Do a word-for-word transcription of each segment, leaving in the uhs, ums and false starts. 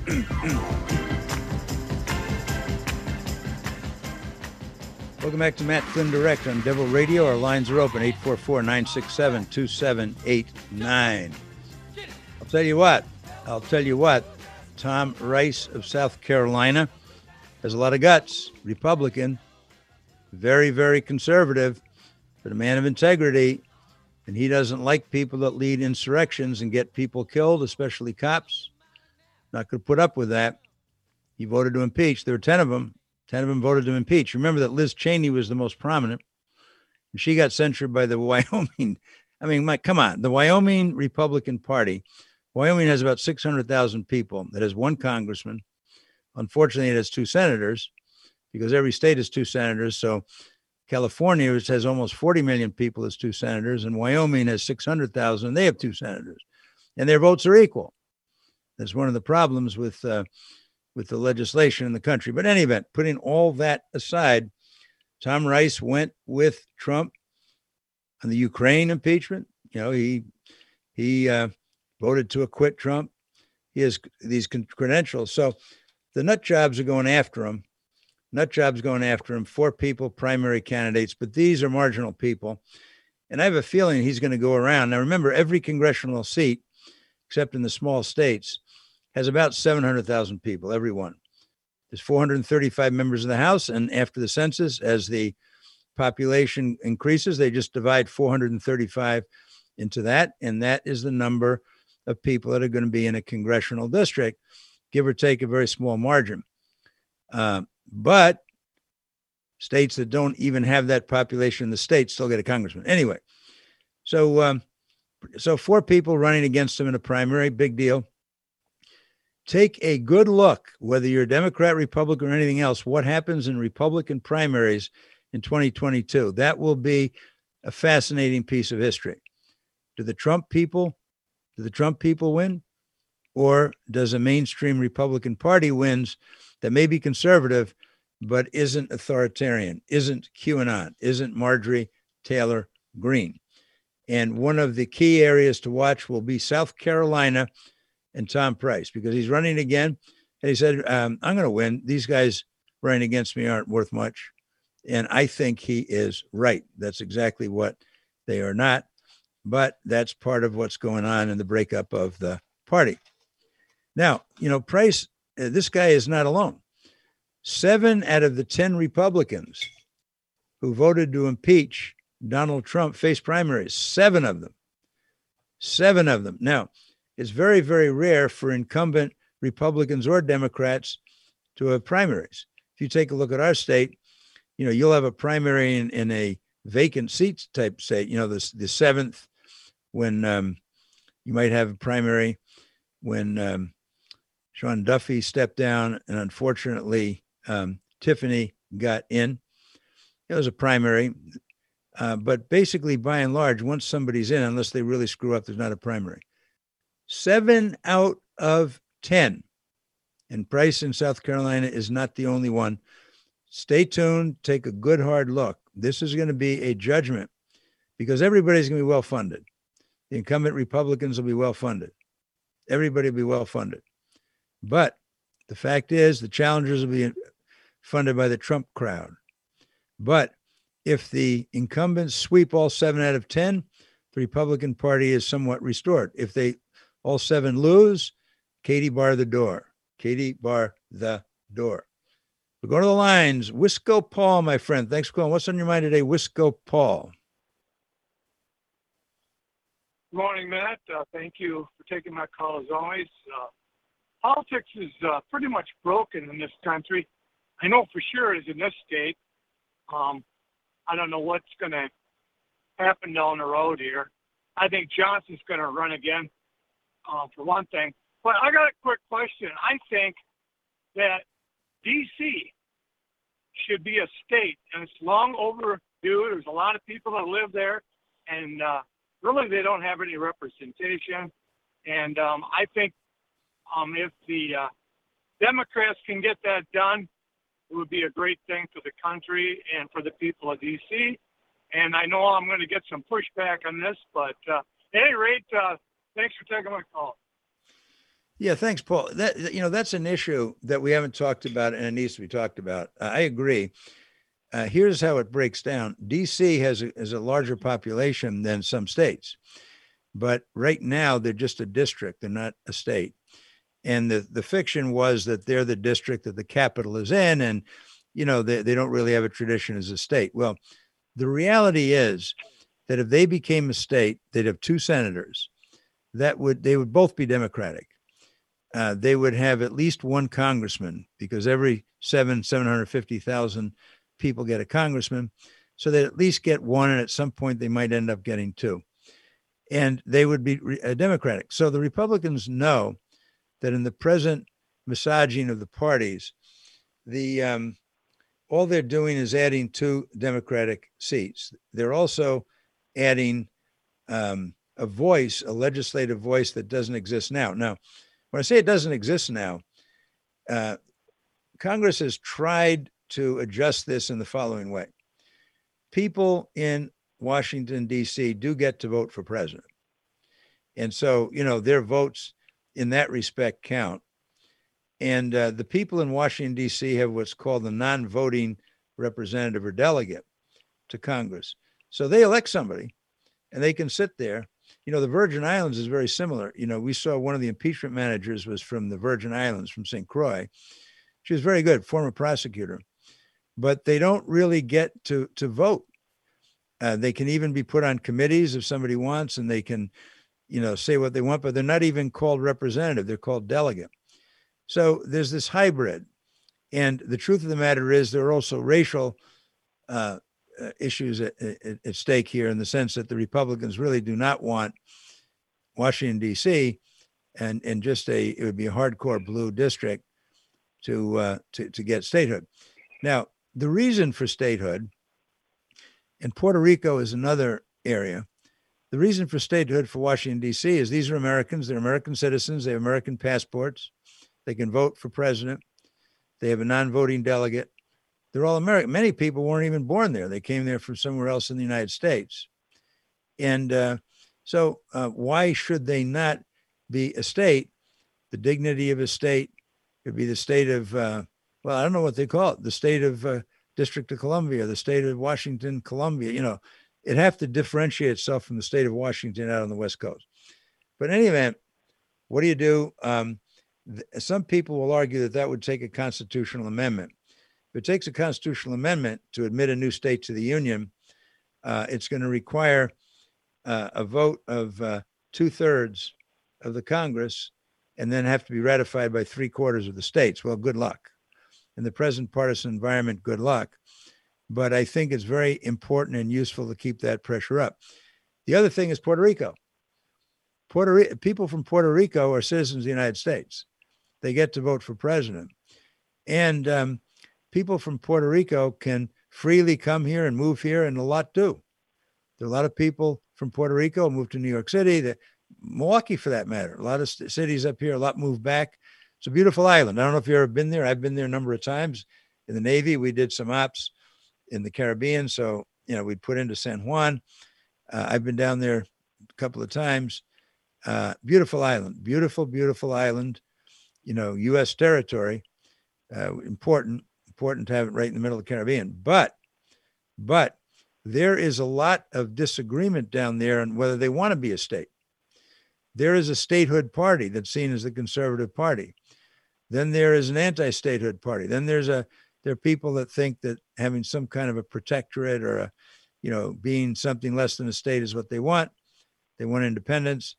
Welcome back to Matt Flynn Direct on Devil Radio. Our lines are open, eight four four, nine six seven, two seven eight nine. I'll tell you what, I'll tell you what, Tom Rice of South Carolina has a lot of guts, Republican, very, very conservative, but a man of integrity, and he doesn't like people that lead insurrections and get people killed, especially cops. Not going to put up with that. He voted to impeach. There were ten of them. ten of them voted to impeach. Remember that Liz Cheney was the most prominent. And she got censured by the Wyoming. I mean, Mike, come on. The Wyoming Republican Party. Wyoming has about six hundred thousand people. It has one congressman. Unfortunately, it has two senators because every state has two senators. So California, which has almost forty million people, has two senators. And Wyoming has six hundred thousand. They have two senators. And their votes are equal. That's one of the problems with uh, with the legislation in the country. But in any event, putting all that aside, Tom Rice went with Trump on the Ukraine impeachment. You know, he he uh, voted to acquit Trump. He has these credentials. So the nut jobs are going after him. Nut jobs going after him. Four people, primary candidates, but these are marginal people. And I have a feeling he's going to go around. Now, remember, every congressional seat, except in the small states, has about seven hundred thousand people, every one. There's four hundred thirty-five members of the House, and after the census, as the population increases, they just divide four hundred thirty-five into that, and that is the number of people that are going to be in a congressional district, give or take a very small margin. Uh, but states that don't even have that population in the state still get a congressman. Anyway, so um, so four people running against him in a primary, big deal. Take a good look, whether you're a Democrat, Republican, or anything else, what happens in Republican primaries in twenty twenty-two. That will be a fascinating piece of history. Do the Trump people, do the Trump people win? Or does a mainstream Republican Party wins that may be conservative, but isn't authoritarian, isn't QAnon, isn't Marjorie Taylor Greene? And one of the key areas to watch will be South Carolina and Tom Price, because he's running again. And he said, um, I'm going to win. These guys running against me aren't worth much. And I think he is right. That's exactly what they are not. But that's part of what's going on in the breakup of the party. Now, you know, Price, uh, this guy is not alone. Seven out of the ten Republicans who voted to impeach Donald Trump face primaries. Seven of them. Seven of them. Now, it's very, very rare for incumbent Republicans or Democrats to have primaries. If you take a look at our state, you know, you'll have a primary in, in a vacant seats type state, you know, the, the seventh, when um, you might have a primary when um, Sean Duffy stepped down and unfortunately um, Tiffany got in. It was a primary. Uh, but basically, by and large, once somebody's in, unless they really screw up, there's not a primary. Seven out of ten. And Price in South Carolina is not the only one. Stay tuned. Take a good, hard look. This is going to be a judgment because everybody's going to be well-funded. The incumbent Republicans will be well-funded. Everybody will be well-funded. But the fact is the challengers will be funded by the Trump crowd. But if the incumbents sweep all seven out of ten, the Republican Party is somewhat restored. If they all seven lose, Katie bar the door. Katie bar the door. We're going to the lines. Wisco Paul, my friend. Thanks for calling. What's on your mind today, Wisco Paul? Good morning, Matt. Uh, thank you for taking my call as always. Uh, politics is uh, pretty much broken in this country. I know for sure it is in this state. Um, I don't know what's going to happen down the road here. I think Johnson's going to run again, uh, for one thing. But I got a quick question. I think that D C should be a state, and it's long overdue. There's a lot of people that live there, and uh, really they don't have any representation. And um, I think um, if the uh, Democrats can get that done, it would be a great thing for the country and for the people of D C. And I know I'm going to get some pushback on this, but uh, at any rate, uh, thanks for taking my call. Yeah, thanks, Paul. That you know, that's an issue that we haven't talked about, and it needs to be talked about. Uh, I agree. Uh, here's how it breaks down: D C has a, has a larger population than some states, but right now they're just a district; they're not a state. And the the fiction was that they're the district that the capital is in, and you know they, they don't really have a tradition as a state. Well, the reality is that if they became a state, they'd have two senators. That would they would both be Democratic. Uh, they would have at least one congressman because every seven seven hundred fifty thousand people get a congressman, so they at least get one, and at some point they might end up getting two, and they would be uh, Democratic. So the Republicans know that in the present massaging of the parties, the um, all they're doing is adding two Democratic seats. They're also adding um, a voice, a legislative voice that doesn't exist now. Now, when I say it doesn't exist now, uh, Congress has tried to adjust this in the following way. People in Washington, D C do get to vote for president. And so, you know, their votes in that respect count. And uh, the people in Washington, D C have what's called the non-voting representative or delegate to Congress. So they elect somebody and they can sit there. You know, the Virgin Islands is very similar. You know, we saw one of the impeachment managers was from the Virgin Islands, from Saint Croix. She was very good, former prosecutor. But they don't really get to, to vote. Uh, they can even be put on committees if somebody wants, and they can, you know, say what they want, but they're not even called representative. They're called delegate. So there's this hybrid. And the truth of the matter is there are also racial uh, uh, issues at, at, at stake here, in the sense that the Republicans really do not want Washington, D C, and, and just a, it would be a hardcore blue district to, uh, to, to get statehood. Now, the reason for statehood, and Puerto Rico is another area, the reason for statehood for Washington, D C is these are Americans. They're American citizens. They have American passports. They can vote for president. They have a non-voting delegate. They're all American. Many people weren't even born there. They came there from somewhere else in the United States. And uh, so uh, why should they not be a state? The dignity of a state could be the state of, uh, well, I don't know what they call it, the state of uh, District of Columbia, the state of Washington, Columbia. You know, it'd have to differentiate itself from the state of Washington out on the West Coast. But in any event, what do you do? Um, th- some people will argue that that would take a constitutional amendment. If it takes a constitutional amendment to admit a new state to the Union, uh, it's going to require uh, a vote of uh, two thirds of the Congress, and then have to be ratified by three quarters of the states. Well, good luck. In the present partisan environment, good luck. But I think it's very important and useful to keep that pressure up. The other thing is Puerto Rico. Puerto Rico, people from Puerto Rico are citizens of the United States. They get to vote for president. And um, people from Puerto Rico can freely come here and move here, and a lot do. There are a lot of people from Puerto Rico move to New York City, that, Milwaukee for that matter. A lot of st- cities up here, a lot move back. It's a beautiful island. I don't know if you've ever been there. I've been there a number of times. In the Navy, we did some ops in the Caribbean. So, you know, we'd put into San Juan. Uh, I've been down there a couple of times. Uh, beautiful island, beautiful, beautiful island, you know, U S territory, uh, important, important to have it right in the middle of the Caribbean. But, but there is a lot of disagreement down there on whether they want to be a state. There is a statehood party that's seen as the conservative party. Then there is an anti-statehood party. Then there's a, there are people that think that having some kind of a protectorate or a, you know, being something less than a state is what they want. They want independence.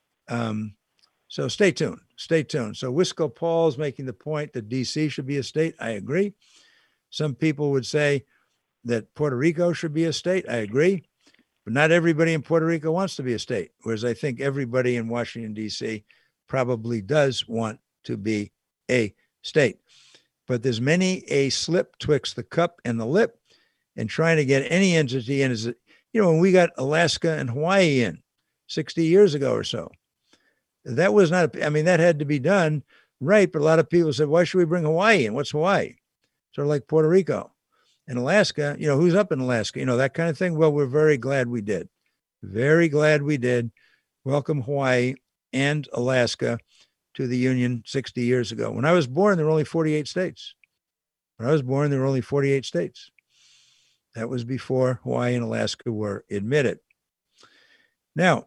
Um, so stay tuned, stay tuned. So Wisco Paul is making the point that D C should be a state. I agree. Some people would say that Puerto Rico should be a state. I agree. But not everybody in Puerto Rico wants to be a state, whereas I think everybody in Washington, D C probably does want to be a state. But there's many a slip twixt the cup and the lip, and trying to get any entity in. Is, you know, when we got Alaska and Hawaii in sixty years ago or so, that was not, I mean, that had to be done right. But a lot of people said, why should we bring Hawaii in? What's Hawaii? Sort of like Puerto Rico. And Alaska, you know, who's up in Alaska? You know, that kind of thing. Well, we're very glad we did. Very glad we did. Welcome Hawaii and Alaska to the Union sixty years ago. When I was born, there were only forty-eight states. When I was born, there were only forty-eight states. That was before Hawaii and Alaska were admitted. Now,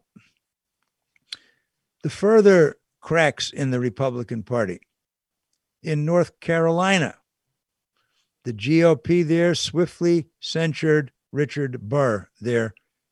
the further cracks in the Republican Party. In North Carolina, the G O P there swiftly censured Richard Burr, their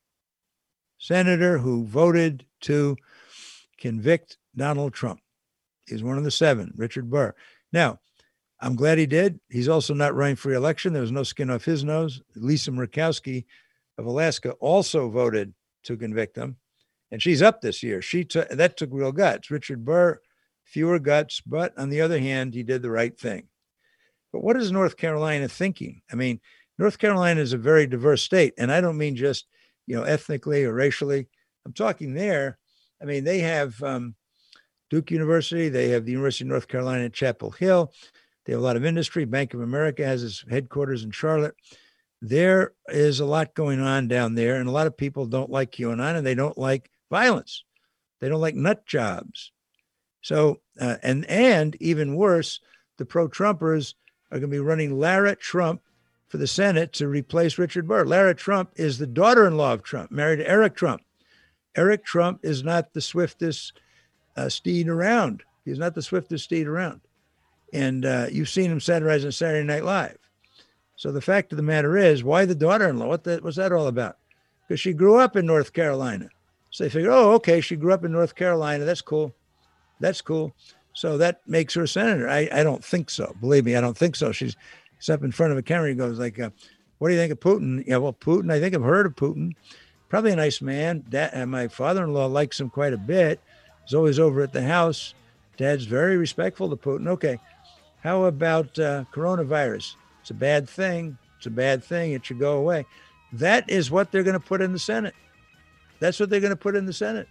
senator who voted to convict Donald Trump. He's one of the seven, Richard Burr. Now, I'm glad he did. He's also not running for re-election. There was no skin off his nose. Lisa Murkowski of Alaska also voted to convict him, and she's up this year. She t- that took real guts. Richard Burr, fewer guts, but on the other hand, he did the right thing. But what is North Carolina thinking? I mean, North Carolina is a very diverse state, and I don't mean just, you know, ethnically or racially. I'm talking there. I mean, they have um, Duke University. They have the University of North Carolina at Chapel Hill. They have a lot of industry. Bank of America has its headquarters in Charlotte. There is a lot going on down there, and a lot of people don't like QAnon, and they don't like violence. They don't like nut jobs. So, uh, and and even worse, the pro-Trumpers are going to be running Lara Trump for the Senate to replace Richard Burr. Lara Trump is the daughter-in-law of Trump, married to Eric Trump. Eric Trump is not the swiftest uh, steed around. He's not the swiftest steed around. And uh, you've seen him satirizing Saturday Night Live. So the fact of the matter is, why the daughter-in-law? What the, what's that all about? Because she grew up in North Carolina. So they figure, oh, okay, she grew up in North Carolina. That's cool. That's cool. So that makes her a senator. I, I don't think so. Believe me, I don't think so. She's, she's up in front of a camera. He goes like, uh, what do you think of Putin? Yeah, well, Putin, I think I've heard of Putin. Probably a nice man. Dad, uh, my father-in-law likes him quite a bit. He's always over at the house. Dad's very respectful to Putin. Okay. How about uh, coronavirus? It's a bad thing. It's a bad thing. It should go away. That is what they're going to put in the Senate. That's what they're going to put in the Senate.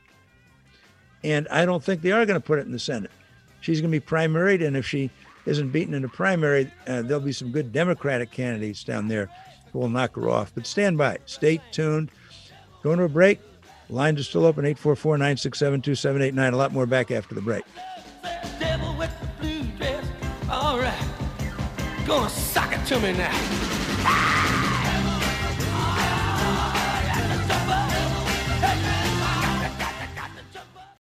And I don't think they are going to put it in the Senate. She's going to be primaried, and if she isn't beaten in a primary, uh, there'll be some good Democratic candidates down there who will knock her off. But stand by. Stay tuned. Going to a break. Lines are still open, eight four four, nine six seven, two seven eight nine. A lot more back after the break. Devil with the blue dress. All right. Gonna suck it to me now.